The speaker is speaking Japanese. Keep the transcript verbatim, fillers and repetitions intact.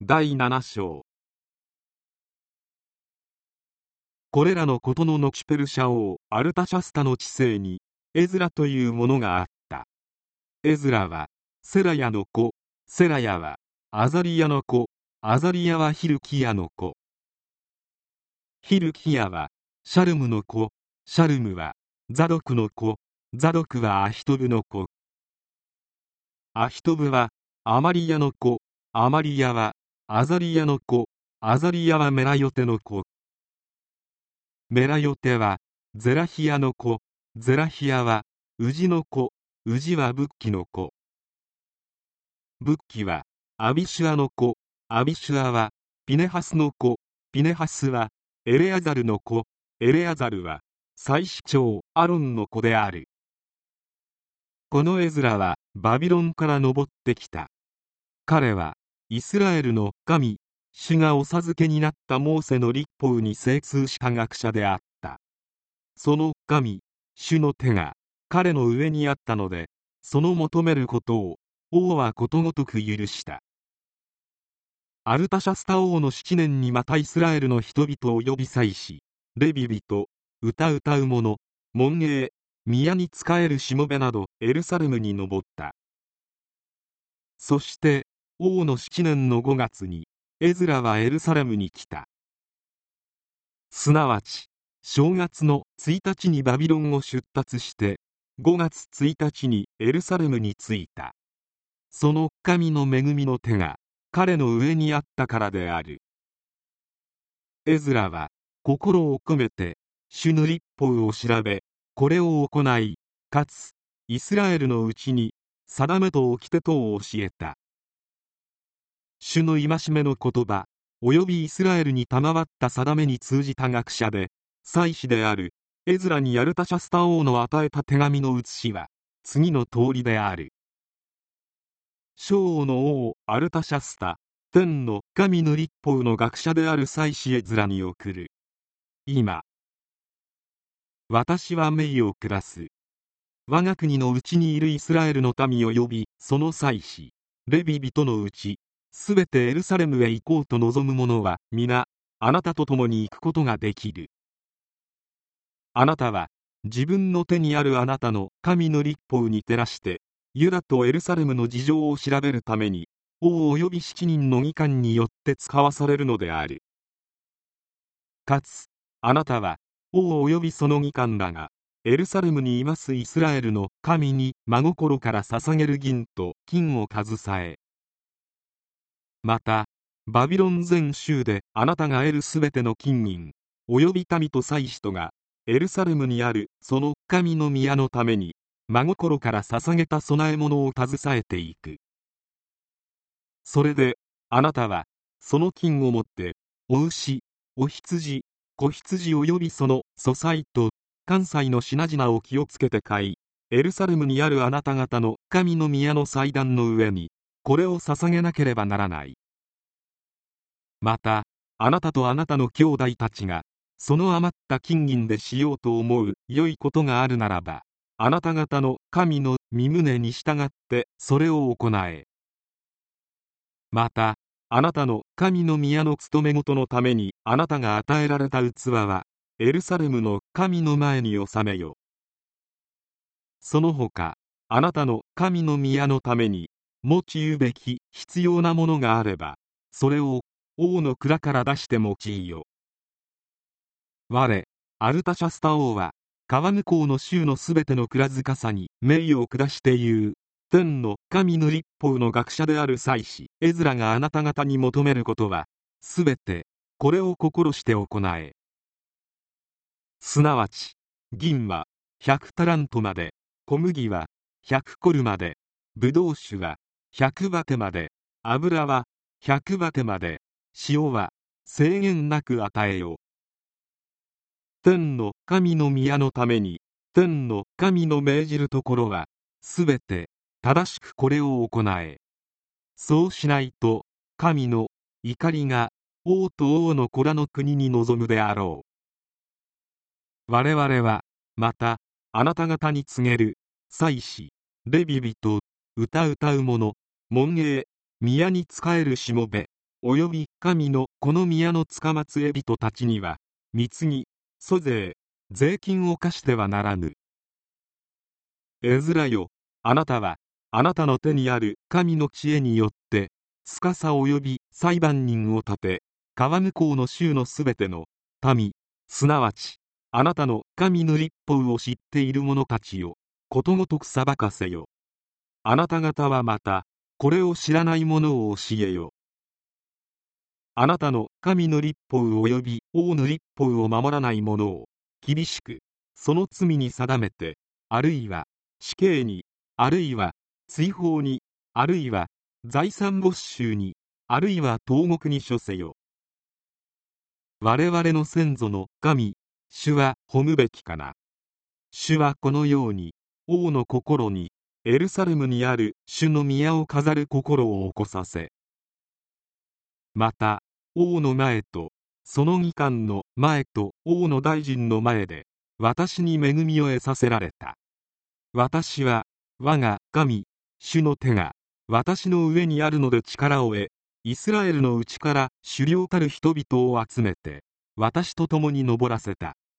だいなな章。これらのことの後ペルシャ王アルタシャスタの治世にエズラというものがあった。エズラはセラヤの子、セラヤはアザリヤの子、アザリヤはヒルキヤの子、ヒルキヤはシャルムの子、シャルムはザドクの子、ザドクはアヒトブの子、アヒトブはアマリヤの子、アマリヤはアザリヤの子、アザリヤはメラヨテの子、メラヨテはゼラヒヤの子、ゼラヒヤはウジの子、ウジはブッキの子、ブッキはアビシュアの子、アビシュアはピネハスの子、ピネハスはエレアザルの子、エレアザルは祭司長アロンの子である。このエズラはバビロンから登ってきた。彼はイスラエルの神、主がお授けになったモーセの律法に精通した学者であった。その神、主の手が彼の上にあったので、その求めることを王はことごとく許した。アルタシャスタ王の七年にまたイスラエルの人々を呼び祭司、レビ人、歌歌う者、門営、宮に仕えるしもべなどエルサレムに登った。そして王の七年のごがつにエズラはエルサレムに来た。すなわち正月のついたちにバビロンを出立してごがつついたちにエルサレムに着いた。その神の恵みの手が彼の上にあったからである。エズラは心を込めて主の律法を調べ、これを行い、かつイスラエルのうちに定めと掟とを教えた。主の戒めの言葉およびイスラエルに賜った定めに通じた学者で祭司であるエズラにアルタシャスタ王の与えた手紙の写しは次の通りである。小王の王アルタシャスタ、天の神の律法の学者である祭司エズラに送る。今私は命を下す。我が国のうちにいるイスラエルの民を呼び、その祭司レビ人のうちすべてエルサレムへ行こうと望む者は皆あなたと共に行くことができる。あなたは自分の手にあるあなたの神の律法に照らしてユダとエルサレムの事情を調べるために王及び七人の議官によって使わされるのである。かつあなたは王及びその議官らがエルサレムにいますイスラエルの神に真心から捧げる銀と金を携え、またバビロン全州であなたが得るすべての金銀及び民と祭司とがエルサレムにあるその神の宮のために真心から捧げた供え物を携えていく。それであなたはその金を持ってお牛、お羊、子羊及びその素菜と関西の品々を気をつけて買い、エルサレムにあるあなた方の神の宮の祭壇の上にこれを捧げなければならない。またあなたとあなたの兄弟たちがその余った金銀でしようと思う良いことがあるならば、あなた方の神の御旨に従ってそれを行え。またあなたの神の宮の務め事のためにあなたが与えられた器はエルサレムの神の前に収めよ。その他あなたの神の宮のために用いべき必要なものがあればそれを王の蔵から出して用いよ。我アルタシャスタ王は川向こうの州のすべての蔵塚さに命を下して言う。天の神の律法の学者である祭司エズラがあなた方に求めることはすべてこれを心して行え。すなわち銀はひゃくタラントまで、小麦はひゃくコルまで、ブドウ酒はひゃくバテまで、油はひゃくバテまで、塩は制限なく与えよ。天の神の宮のために天の神の命じるところはすべて正しくこれを行え。そうしないと神の怒りが王と王の子らの国に臨むであろう。我々はまたあなた方に告げる。祭司レビ人、歌歌う者、門営、宮に仕えるしもべ、 及び神のこの宮のつかまつえ人たちには、貢ぎ、租税、税金を課してはならぬ。エズラよ、あなたは、あなたの手にある神の知恵によって、司及び裁判人を立て、川向こうの州のすべての民、すなわち、あなたの神の律法を知っている者たちを、ことごとく裁かせよ。あなた方はまた、これを知らない者を教えよ。あなたの神の律法及び王の律法を守らない者を、厳しく、その罪に定めて、あるいは、死刑に、あるいは、追放に、あるいは、財産没収に、あるいは投獄に処せよ。我々の先祖の神、主は褒むべきかな。主はこのように、王の心に、エルサレムにある主の宮を飾る心を起こさせ、また、王の前と、その議官の前と王の大臣の前で、私に恵みを得させられた。私は、我が神、主の手が、私の上にあるので力を得、イスラエルのうちから首領たる人々を集めて、私と共に登らせた。